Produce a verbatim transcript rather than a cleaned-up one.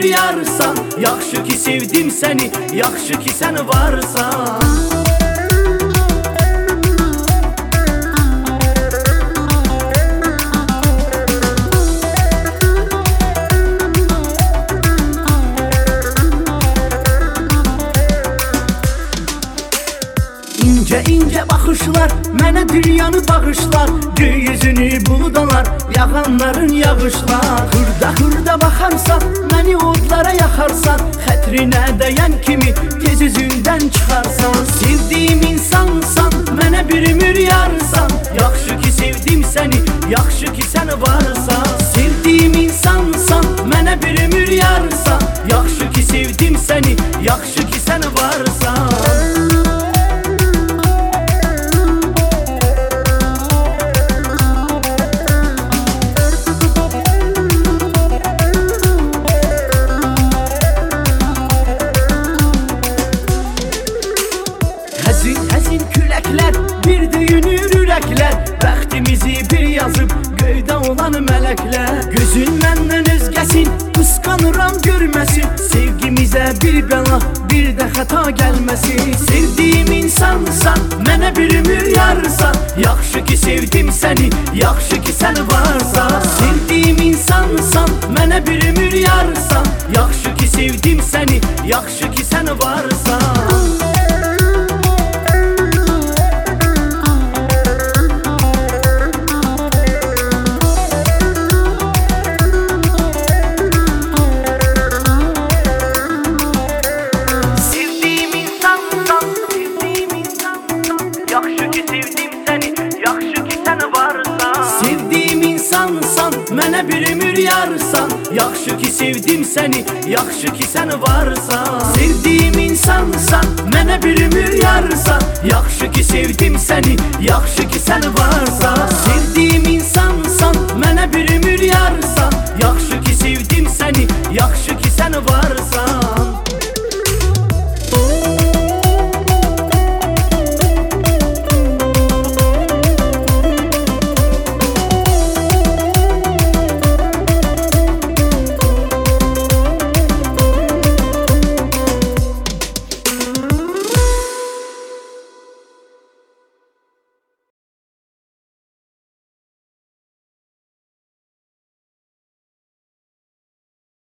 yarsan, yaxşı ki sevdim səni, yaxşı ki sən varsan. İnce ince bakışlar mənə dünyanı bağışlar, göy yüzünü buludalar, yağanların yağışlar. Hırda hırda bakarsan, məni odlara yaxarsan, xətrinə dəyən kimi tez üzündən çıxarsan. Sevdiyim insansan, mənə bir ömür yarsan, yaxşı ki sevdim səni, yaxşı ki sən varsan. Sevdiyim insansan, mənə bir ömür yarsan, yaxşı ki sevdim səni, yaxşı ki sən varsan. Həzin küləklər, bir döyünür ürəklər, bəxtimizi bir yazıb göydə olan mələklər. Gözün məndən özgəsin, qısqanıram görməsin, sevgimizə bir bəla, bir də xəta gəlməsin. Sevdiyim insansan, mənə bir ömür yarsan, yaxşı ki sevdim səni, yaxşı ki sən varsan. Sevdiyim insansan, mənə bir ömür yarsan, yaxşı ki sevdim səni, yaxşı ki sən varsan. Sevdiyim insansan, mənə bir ömür yarsan, yaxşı ki sevdim səni, yaxşı ki sən varsan. Sevdiyim insansan, mənə bir ömür yarsan, yaxşı ki sevdim səni, yaxşı ki sən varsan. Sevdiyim insansan, mənə bir ömür yarsan, yaxşı ki sevdim səni, yaxşı ki sən varsan.